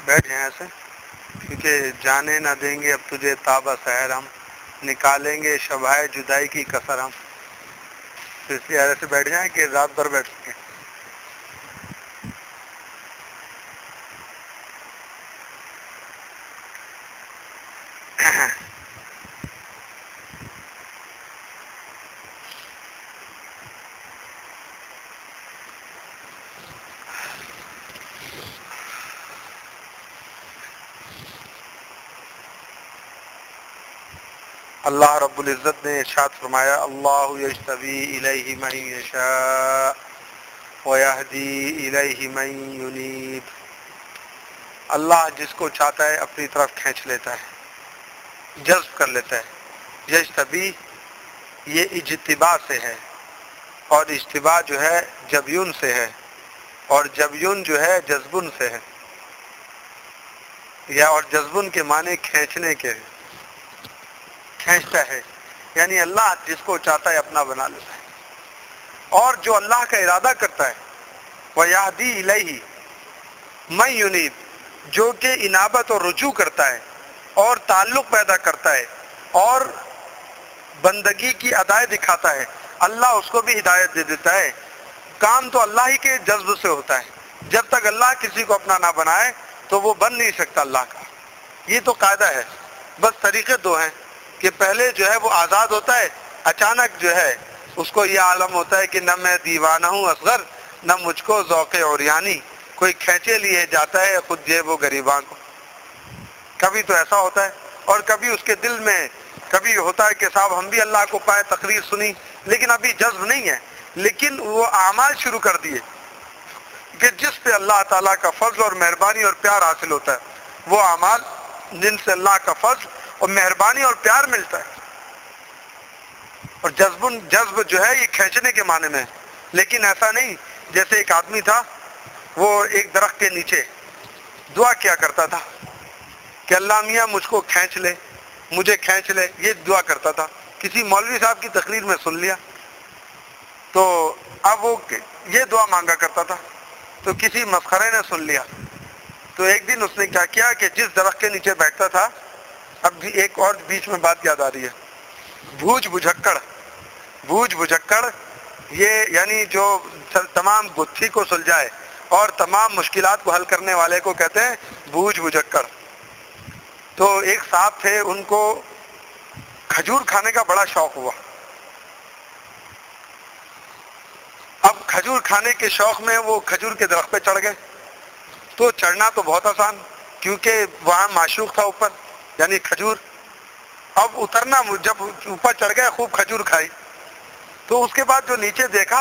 بیٹھ جائیں ایسے، کیونکہ جانے نہ دیں گے اب تجھے تابہ سحر ہم، نکالیں گے شبائے جدائی کی کسر ہم. تو اس لیے ایسے بیٹھ جائیں کہ رات بھر بیٹھ سکیں. اللہ رب العزت نے ارشاد فرمایا اللہ یجتبی الیہ من یشاء ویہدی الیہ من ینیب. اللہ جس کو چاہتا ہے اپنی طرف کھینچ لیتا ہے، جذب کر لیتا ہے. یجتبی یہ اجتباء سے ہے، اور اجتباء جو ہے جبیون سے ہے، اور جبیون جو ہے جذبن سے ہے، یا اور جذبن کے معنی کھینچنے کے ہیں، کھینچتا ہے. یعنی اللہ جس کو چاہتا ہے اپنا بنا لیتا ہے، اور جو اللہ کا ارادہ کرتا ہے وَيَهْدِي إِلَيْهِ مَن يُنِيبُ، جو کہ انابت اور رجوع کرتا ہے اور تعلق پیدا کرتا ہے اور بندگی کی ادائیں دکھاتا ہے، اللہ اس کو بھی ہدایت دے دیتا ہے. کام تو اللہ ہی کے جذب سے ہوتا ہے. جب تک اللہ کسی کو اپنا نہ بنائے تو وہ بن نہیں سکتا اللہ کا. یہ تو قاعدہ ہے. بس طریقے دو ہیں کہ پہلے جو ہے وہ آزاد ہوتا ہے، اچانک جو ہے اس کو یہ عالم ہوتا ہے کہ نہ میں دیوانہ ہوں اصغر، نہ مجھ کو ذوق عریانی، کوئی کھینچے لیے جاتا ہے خود جیب و گریباں کو. کبھی تو ایسا ہوتا ہے، اور کبھی اس کے دل میں کبھی ہوتا ہے کہ صاحب ہم بھی اللہ کو پائے، تقریر سنی لیکن ابھی جذب نہیں ہے، لیکن وہ اعمال شروع کر دیے کہ جس پہ اللہ تعالیٰ کا فضل اور مہربانی اور پیار حاصل ہوتا ہے، وہ اعمال جن سے اللہ کا فضل اور مہربانی اور پیار ملتا ہے. اور جذب جو ہے یہ کھینچنے کے معنی میں ہے. لیکن ایسا نہیں جیسے ایک آدمی تھا، وہ ایک درخت کے نیچے دعا کیا کرتا تھا کہ اللہ میاں مجھ کو کھینچ لے، مجھے کھینچ لے، یہ دعا کرتا تھا. کسی مولوی صاحب کی تقریر میں سن لیا تو اب وہ یہ دعا مانگا کرتا تھا، تو کسی مسخرے نے سن لیا تو ایک دن اس نے کیا کیا کہ جس درخت کے نیچے بیٹھتا تھا، اب بھی ایک اور بیچ میں بات یاد آ رہی ہے، بھوج بھجکڑ یہ یعنی جو تمام گتھی کو سلجھائے اور تمام مشکلات کو حل کرنے والے کو کہتے ہیں بھوج بھجکڑ. تو ایک صاحب تھے، ان کو کھجور کھانے کا بڑا شوق ہوا. اب کھجور کھانے کے شوق میں وہ کھجور کے درخت پہ چڑھ گئے. تو چڑھنا تو بہت آسان، کیونکہ وہاں معشوق تھا اوپر، یعنی کھجور. اب اترنا، جب اوپر چڑھ گئے خوب کھجور کھائی، تو اس کے بعد جو نیچے دیکھا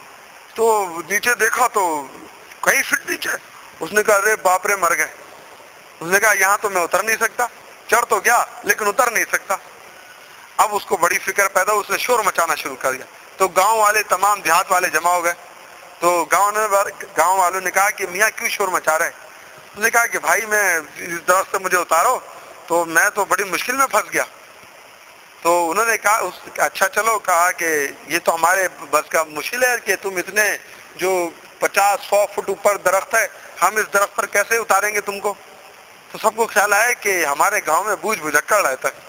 تو کئی فٹ نیچے. اس نے کہا ارے باپ رے مر گئے. اس نے کہا یہاں تو میں اتر نہیں سکتا، چڑھ تو گیا لیکن اتر نہیں سکتا. اب اس کو بڑی فکر پیدا، اس نے شور مچانا شروع کر دیا. تو گاؤں والے، تمام دیہات والے جمع ہو گئے. تو گاؤں والوں نے کہا کہ میاں کیوں شور مچا رہے ہیں؟ اس نے کہا کہ بھائی میں اس درخت سے مجھے اتارو، تو میں تو بڑی مشکل میں پھنس گیا. تو انہوں نے کہا اچھا چلو، کہا کہ یہ تو ہمارے بس کا مشکل ہے کہ تم اتنے جو 50-100 فٹ اوپر درخت ہے، ہم اس درخت پر کیسے اتاریں گے تم کو؟ تو سب کو خیال آیا کہ ہمارے گاؤں میں بوجھ بھجکڑ رہتا ہے،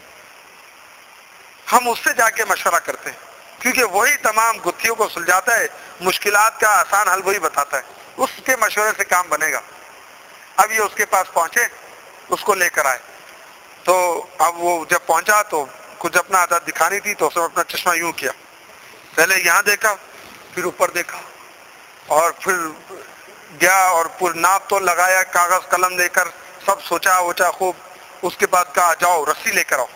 ہم اس سے جا کے مشورہ کرتے ہیں، کیونکہ وہی تمام گتھیوں کو سلجھاتا ہے، مشکلات کا آسان حل وہی بتاتا ہے، اس کے مشورے سے کام بنے گا. اب یہ اس کے پاس پہنچے، اس کو لے کر آئے. تو اب وہ جب پہنچا تو کچھ اپنا عادت دکھانی تھی، تو اس نے اپنا چشمہ یوں کیا، پہلے یہاں دیکھا، پھر اوپر دیکھا، اور پھر گیا اور پورا ناپ تو لگایا، کاغذ قلم لے کر سب سوچا ووچا خوب. اس کے بعد کہا جاؤ رسی لے کر آؤ.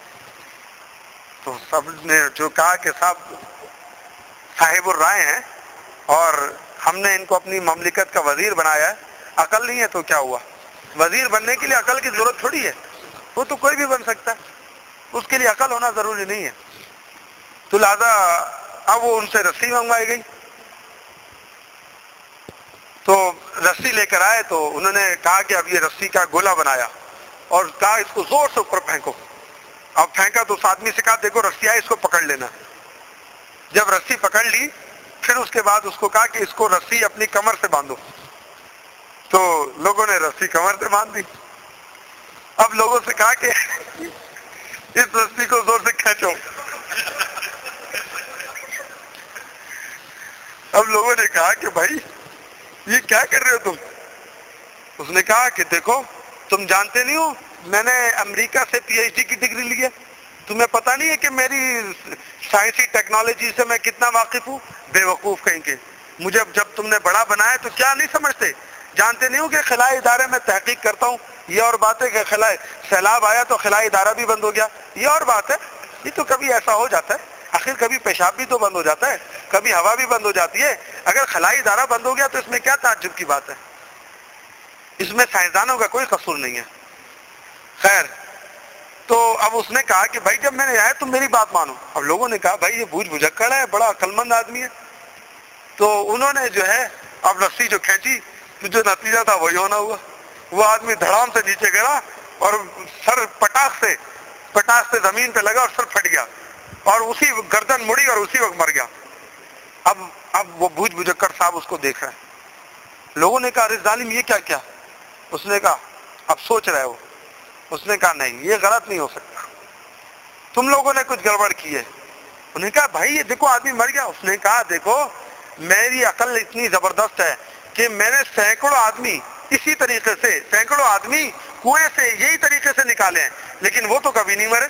تو سب نے جو کہا کہ صاحب الرائے ہیں اور ہم نے ان کو اپنی مملکت کا وزیر بنایا ہے، عقل نہیں ہے تو کیا ہوا؟ وزیر بننے کے لیے عقل کی ضرورت تھوڑی ہے، وہ تو کوئی بھی بن سکتا ہے، اس کے لیے عقل ہونا ضروری نہیں ہے. تو لہذا اب وہ ان سے رسی منگوائی گئی. تو رسی لے کر آئے تو انہوں نے کہا کہ اب یہ رسی کا گولا بنایا اور کہا اس کو زور سے اوپر پھینکو. اب پھینکا تو اس آدمی سے کہا دیکھو رسی آئی، اس کو پکڑ لینا. جب رسی پکڑ لی، پھر اس کے بعد اس کو کہا کہ اس کو رسی اپنی کمر سے باندھو. تو لوگوں نے رسی کمر سے باندھ دی. اب لوگوں سے کہا کہ اس رسی کو زور سے کھینچو. اب لوگوں نے کہا کہ بھائی یہ کیا کر رہے ہو تم؟ اس نے کہا کہ دیکھو تم جانتے نہیں ہو میں نے امریکہ سے پی ایچ ڈی کی ڈگری لی ہے, تمہیں پتہ نہیں ہے کہ میری سائنسی ٹیکنالوجی سے میں کتنا واقف ہوں؟ بے وقوف کہیں کے, مجھے جب تم نے بڑا بنایا تو کیا نہیں سمجھتے؟ جانتے نہیں ہو کہ خلائی ادارے میں تحقیق کرتا ہوں؟ یہ اور بات ہے کہ خلائی سیلاب آیا تو خلائی ادارہ بھی بند ہو گیا, یہ اور بات ہے. یہ تو کبھی ایسا ہو جاتا ہے, آخر کبھی پیشاب بھی تو بند ہو جاتا ہے, کبھی ہوا بھی بند ہو جاتی ہے. اگر خلائی ادارہ بند ہو گیا تو اس میں کیا تعجب کی بات ہے؟ اس میں سائنسدانوں کا کوئی قصور نہیں ہے. خیر, تو اب اس نے کہا کہ بھائی جب میں نے آیا تم میری بات مانو. اب لوگوں نے کہا بھائی یہ بوجھ بجھکڑ ہے, بڑا عقل مند آدمی ہے. تو انہوں نے جو ہے اب رسی جو کھینچی تو جو نتیجہ تھا وہی ہونا ہوا. وہ آدمی دھڑام سے نیچے گرا اور سر پٹاخ سے زمین پہ لگا اور سر پھٹ گیا اور اسی گردن مڑی اور اسی وقت مر گیا. اب وہ بوجھ بجھکڑ صاحب اس کو دیکھ رہے ہیں. لوگوں نے کہا ارے ظالم یہ کیا کیا؟ اس نے کہا اب سوچ رہے ہو. اس نے کہا نہیں یہ غلط نہیں ہو سکتا, تم لوگوں نے کچھ گڑبڑ کی ہے. انہوں نے کہا بھائی یہ دیکھو آدمی مر گیا. اس نے کہا دیکھو میری عقل اتنی زبردست ہے کہ میں نے سینکڑوں آدمی اسی طریقے سے سینکڑوں آدمی کنویں سے یہی طریقے سے نکالے ہیں لیکن وہ تو کبھی نہیں مرے.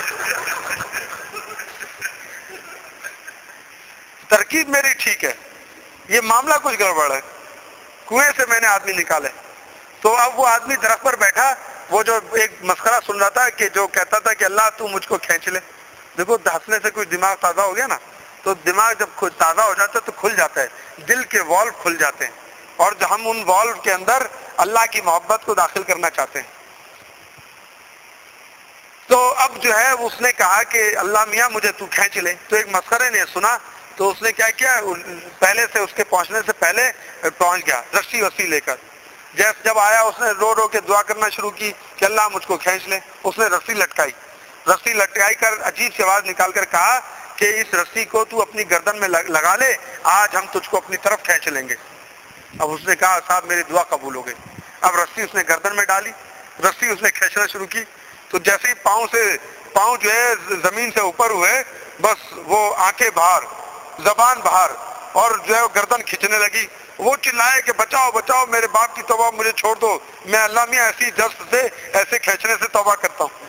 ترکیب میری ٹھیک ہے, یہ معاملہ کچھ گڑبڑ ہے. کنویں سے میں نے آدمی نکالے. تو اب وہ آدمی درخت پر بیٹھا, وہ جو ایک مسخرہ سن رہا تھا کہ جو کہتا تھا کہ اللہ تو مجھ کو کھینچ لے. دیکھو ہنسنے سے کوئی دماغ تازہ ہو گیا نا, تو دماغ جب خود تازہ ہو جاتا ہے تو کھل جاتا ہے, دل کے والو کھل جاتے ہیں اور ہم ان والو کے اندر اللہ کی محبت کو داخل کرنا چاہتے ہیں. تو اب جو ہے اس نے کہا کہ اللہ میاں مجھے تو کھینچ لے. تو ایک مسخرے نے سنا تو اس نے کیا کیا, پہلے سے اس کے پہنچنے سے پہلے پہنچ گیا رسی وسی لے کر. جب آیا اس نے رو رو کے دعا کرنا شروع کی کہ اللہ مجھ کو کھینچ لے. اس نے رسی لٹکائی کر عجیب سی آواز نکال کر کہا کہ اس رسی کو تو اپنی گردن میں لگا لے, آج ہم تجھ کو اپنی طرف کھینچ لیں گے. اب اس نے کہا صاحب میری دعا قبول ہو گئی. اب رسی اس نے گردن میں ڈالی, رسی اس نے کھینچنا شروع کی. تو جیسے ہی پاؤں جو ہے زمین سے اوپر ہوئے, بس وہ آنکھیں باہر, زبان باہر, اور جو ہے گردن کھینچنے لگی. وہ چلائے کہ بچاؤ بچاؤ, میرے باپ کی توبہ, مجھے چھوڑ دو, میں اللہ میاں ایسی جست سے ایسے کھینچنے سے توبہ کرتا ہوں.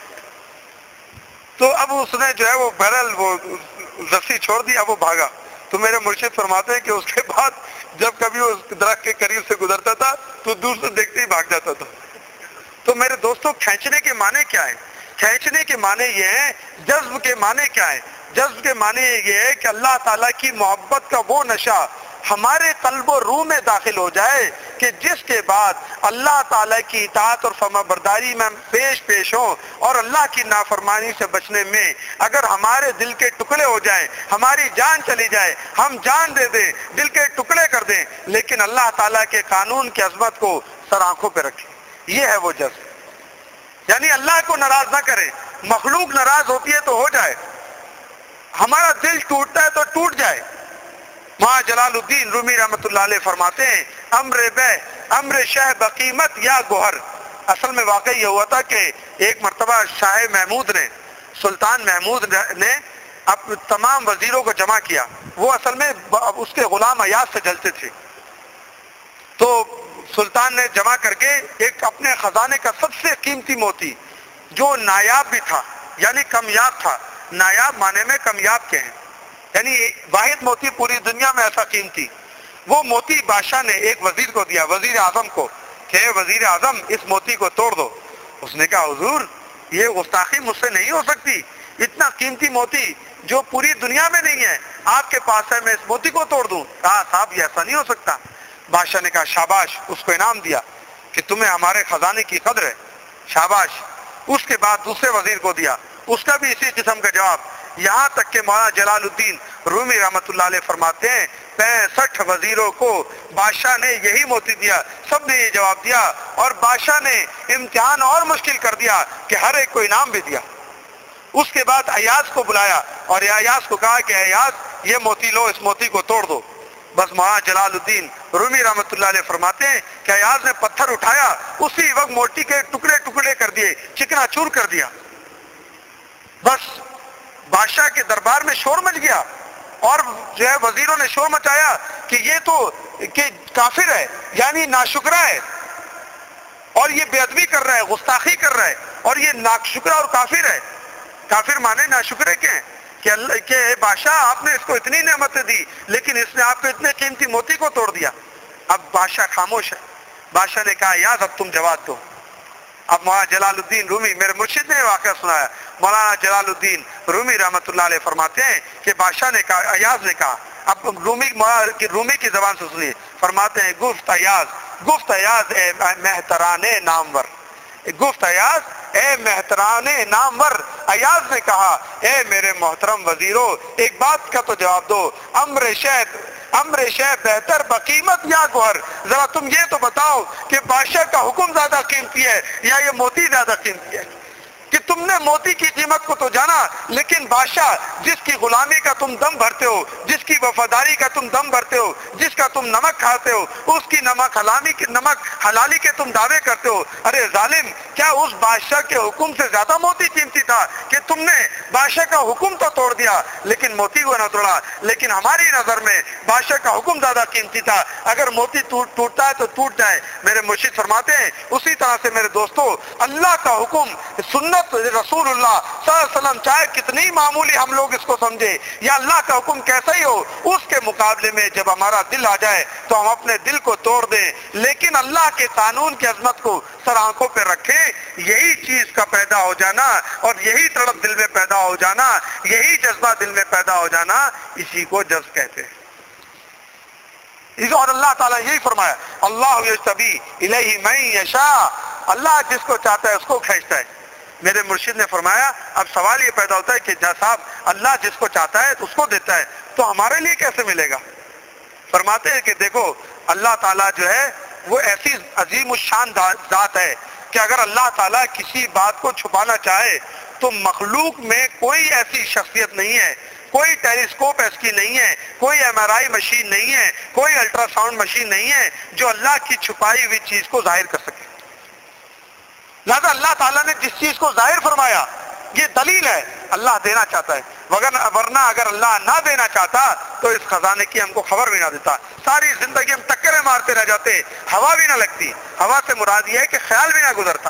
تو اب اس نے جو ہے وہ بہرحال وہ رسی چھوڑ دی, اب وہ بھاگا. تو میرے مرشد فرماتے ہیں کہ اس کے بعد جب کبھی وہ اس درخت کے قریب سے گزرتا تھا تو دور سے دیکھتے ہی بھاگ جاتا تھا. تو میرے دوستوں کھینچنے کے معنی کیا ہے؟ کھینچنے کے معنی یہ ہے, جذب کے معنی کیا ہے؟ جذب کے معنی یہ ہے کہ اللہ تعالیٰ کی محبت کا وہ نشہ ہمارے قلب و روح میں داخل ہو جائے کہ جس کے بعد اللہ تعالیٰ کی اطاعت اور فرما برداری میں پیش ہوں اور اللہ کی نافرمانی سے بچنے میں اگر ہمارے دل کے ٹکڑے ہو جائیں, ہماری جان چلی جائے, ہم جان دے دیں, دل کے ٹکڑے کر دیں, لیکن اللہ تعالیٰ کے قانون کی عظمت کو سر آنکھوں پہ رکھیں. یہ ہے وہ جذب. یعنی اللہ کو ناراض نہ کریں, مخلوق ناراض ہوتی ہے تو ہو جائے, ہمارا دل ٹوٹتا ہے تو ٹوٹ جائے. وہاں جلال الدین رومی رحمۃ اللہ علیہ فرماتے ہیں امر شہ بقیمت یا گوہر. اصل میں واقعہ یہ ہوا تھا کہ ایک مرتبہ شاہ محمود نے, سلطان محمود نے اب تمام وزیروں کو جمع کیا. وہ اصل میں اس کے غلام ایاز سے جلتے تھے. تو سلطان نے جمع کر کے ایک اپنے خزانے کا سب سے قیمتی موتی جو نایاب بھی تھا, یعنی کمیاب تھا, نایاب معنی میں کمیاب کے ہیں, یعنی واحد موتی پوری دنیا میں ایسا قیمتی, وہ موتی بادشاہ نے ایک وزیر کو دیا, وزیر اعظم کو, کہ وزیر اعظم اس موتی کو توڑ دو. اس نے کہا حضور یہ گستاخی مجھ سے نہیں ہو سکتی, اتنا قیمتی موتی جو پوری دنیا میں نہیں ہے آپ کے پاس ہے, میں اس موتی کو توڑ دوں؟ کہا صاحب یہ ایسا نہیں ہو سکتا. بادشاہ نے کہا شاباش, اس کو انعام دیا کہ تمہیں ہمارے خزانے کی قدر ہے, شاباش. اس کے بعد دوسرے وزیر کو دیا, اس کا بھی اسی قسم کا جواب. یہاں تک کہ مولانا جلال الدین رومی رحمۃ اللہ علیہ فرماتے ہیں 65 وزیروں کو بادشاہ نے یہی موتی دیا, سب نے یہ جواب دیا, اور بادشاہ نے امتحان اور مشکل کر دیا کہ ہر ایک کو انعام بھی دیا. اس کے بعد ایاز کو بلایا اور ایاز کو کہا کہ ایاز یہ موتی لو, اس موتی کو توڑ دو. بس مولانا جلال الدین رومی رحمۃ اللہ علیہ فرماتے ہیں کہ ایاز نے پتھر اٹھایا، اسی وقت موتی کے ٹکڑے ٹکڑے کر دیے، چکنا چور کر دیا. بس بادشاہ کے دربار میں شور مچ گیا، اور جو ہے وزیروں نے شور مچایا کہ یہ تو کہ کافر ہے، یعنی ناشکرا ہے، اور یہ بے ادبی کر رہا ہے، گستاخی کر رہا ہے، اور یہ ناشکرا اور کافر ہے. کافر مانے ناشکرے کے ہیں کہ اللہ کہ بادشاہ آپ نے اس کو اتنی نعمتیں دی لیکن اس نے آپ کو اتنے قیمتی موتی کو توڑ دیا. اب بادشاہ خاموش ہے. بادشاہ نے کہا ایاز اب تم جواب دو. اب مولانا جلال الدین رومی، میرے مرشد نے واقعہ سنایا، مولانا جلال الدین رومی رحمۃ اللہ علیہ فرماتے ہیں کہ بادشاہ نے کہا، ایاز نے کہا، اب رومی کی زبان سے سنیے، فرماتے ہیں گفت ایاز اے مہتران نامور، گفت ایاز اے مہتران نامور. ایاز نے کہا اے میرے محترم وزیرو، ایک بات کا تو جواب دو، امر شے بہتر بقیمت یا گوہر. ذرا تم یہ تو بتاؤ کہ بادشاہ کا حکم زیادہ قیمتی ہے یا یہ موتی زیادہ قیمتی ہے؟ کہ تم نے موتی کی قیمت کو تو جانا، لیکن بادشاہ جس کی غلامی کا تم دم بھرتے ہو، جس کی وفاداری کا تم دم بھرتے ہو، جس کا تم نمک کھاتے ہو، اس کی نمک حلالی کے تم دعوے کرتے ہو. ارے ظالم، کیا اس بادشاہ کے حکم سے زیادہ موتی قیمتی تھا کہ تم نے بادشاہ کا حکم تو توڑ دیا لیکن موتی کو نہ توڑا؟ لیکن ہماری نظر میں بادشاہ کا حکم زیادہ قیمتی تھا. اگر موتی ٹوٹتا ہے تو ٹوٹ جائے. میرے مرشد فرماتے ہیں اسی طرح سے میرے دوستو، اللہ کا حکم، سنت رسول اللہ صلی اللہ علیہ وسلم، چاہے کتنی معمولی ہم لوگ اس کو سمجھے یا اللہ کا حکم کیسا ہی ہو، اس کے مقابلے میں جب ہمارا دل آ جائے تو ہم اپنے دل کو توڑ دیں. لیکن اللہ کے قانون کی عظمت کو سر آنکھوں پہ رکھیں. یہی چیز کا پیدا ہو جانا اور یہی تڑپ دل میں پیدا ہو جانا، یہی جذبہ دل میں پیدا ہو جانا، اسی کو جذب کہتے ہیں. اور اللہ تعالیٰ یہی فرمایا، اللہ یجتبی الیہ من یشاء، اللہ جس کو چاہتا ہے اس کو کھینچتا ہے. میرے مرشد نے فرمایا اب سوال یہ پیدا ہوتا ہے کہ صاحب اللہ جس کو چاہتا ہے اس کو دیتا ہے، تو ہمارے لیے کیسے ملے گا؟ فرماتے ہیں کہ دیکھو اللہ تعالیٰ جو ہے وہ ایسی عظیم الشان ذات ہے کہ اگر اللہ تعالیٰ کسی بات کو چھپانا چاہے تو مخلوق میں کوئی ایسی شخصیت نہیں ہے، کوئی ٹیلیسکوپ ایس کی نہیں ہے، کوئی MRI مشین نہیں ہے، کوئی الٹرا ساؤنڈ مشین نہیں ہے جو اللہ کی چھپائی ہوئی چیز کو ظاہر کر سکے. لہذا اللہ تعالیٰ نے جس چیز کو ظاہر فرمایا یہ دلیل ہے اللہ دینا چاہتا ہے، ورنہ اگر اللہ نہ دینا چاہتا تو اس خزانے کی ہم کو خبر بھی نہ دیتا. ساری زندگی ہم ٹکریں مارتے رہ جاتے، ہوا بھی نہ لگتی. ہوا سے مراد یہ ہے کہ خیال بھی نہ گزرتا.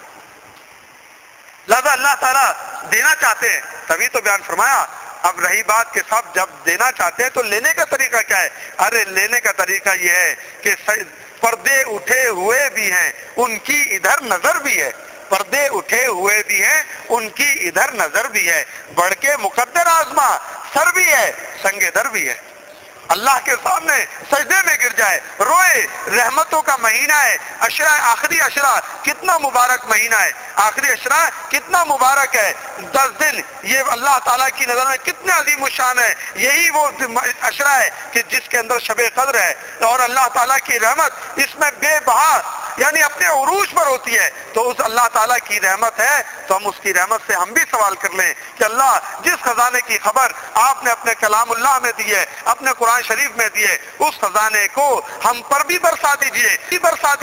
لہذا اللہ تعالیٰ دینا چاہتے ہیں تبھی تو بیان فرمایا. اب رہی بات کہ صاحب جب دینا چاہتے ہیں تو لینے کا طریقہ کیا ہے؟ ارے لینے کا طریقہ یہ ہے کہ پردے اٹھے ہوئے بھی ہیں ان کی ادھر نظر بھی ہے، پردے اٹھے ہوئے بھی ہیں ان کی ادھر نظر بھی ہے، بڑھ کے مقدر آزما سر بھی ہے سنگ در بھی ہے. اللہ کے سامنے سجدے میں گر جائے، روئے. رحمتوں کا مہینہ ہے. آخری عشرہ کتنا مبارک مہینہ ہے، آخری عشرہ کتنا مبارک ہے. 10 دن یہ اللہ تعالیٰ کی نظر میں کتنے عظیم الشان ہے. یہی وہ عشرہ ہے کہ جس کے اندر شب قدر ہے، اور اللہ تعالیٰ کی رحمت اس میں بے بہا یعنی اپنے عروج پر ہوتی ہے. تو اس اللہ تعالیٰ کی رحمت ہے تو ہم اس کی رحمت سے ہم بھی سوال کر لیں کہ اللہ جس خزانے کی خبر آپ نے اپنے کلام اللہ میں دی ہے، اپنے قرآن شریف میں دی ہے، اس خزانے کو ہم پر بھی برسا دیجئے.